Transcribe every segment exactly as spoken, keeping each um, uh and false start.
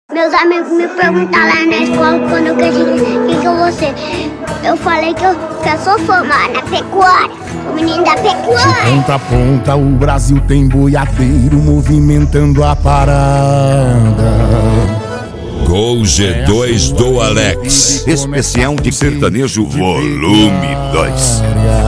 Meus amigos me perguntaram lá na escola quando eu cresci, quem que eu vou ser? Eu falei que eu, que eu sou formada na pecuária, o menino da pecuária. De ponta a ponta o Brasil tem boiadeiro movimentando a parada. Gol G dois do Alex, especial de sertanejo volume dois.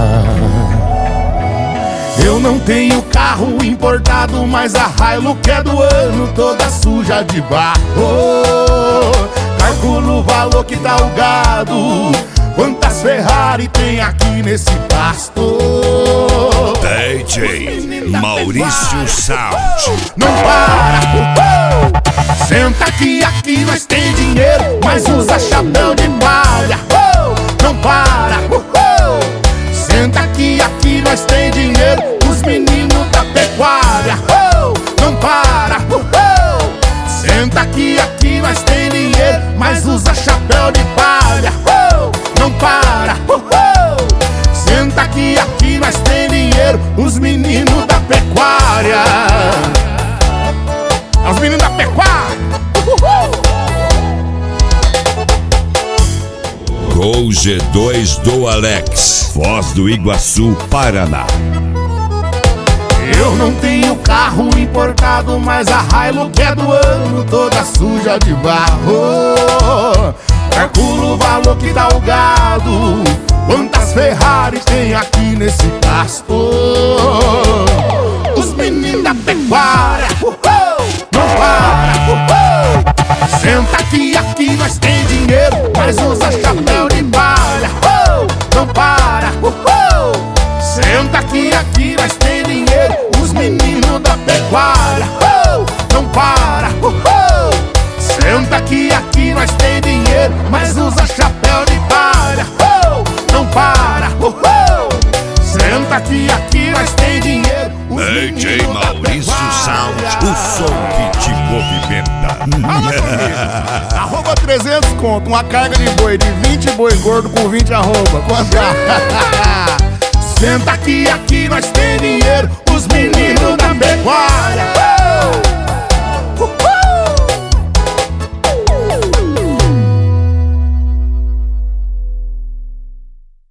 Eu não tenho carro importado, mas a Hilux é do ano, toda suja de barro. Calculo o valor que dá o gado, quantas Ferrari tem aqui nesse pasto. D J Maurício Sound. Não para, uh, uh. Senta aqui, aqui nós tem dinheiro, mas usa chapéu de palha. uh, Não para, uh, uh. Senta aqui, aqui nós tem dinheiro, os meninos da pecuária. uh, Não para, uh, uh. Senta aqui, aqui nós tem dinheiro, mas usa chapéu de palha. uh, Não para, uh, uh. Senta aqui, aqui nós tem dinheiro, os meninos da pecuária. Os meninos da pecuária. Uhul. Gol G dois do Alex, Foz do Iguaçu, Paraná. Eu não tenho carro importado, mas a Hilux é do ano, toda suja de barro. Calculo o valor que dá o gado, quantas Ferrari tem aqui nesse pasto. Os meninos da pecuária, uhul, não para, uhul. Senta aqui, aqui nós tem dinheiro, mas usa chapéu de palha. uhul, Não para, uhul. Senta aqui, aqui nós tem dinheiro, os meninos da pecuária. uhul, Não para, uhul. Senta aqui, aqui nós tem dinheiro, mas usa chapéu de palha. uhul, Não para, uhul. Senta aqui, aqui nós tem dinheiro, os D J meninos da Maurício pecuária. Sound, o som que te movimenta. Arroba trezentos conto, uma carga de boi de vinte boi gordo com vinte arroba. Quanto? Senta aqui, aqui nós tem dinheiro, os meninos da pecuária.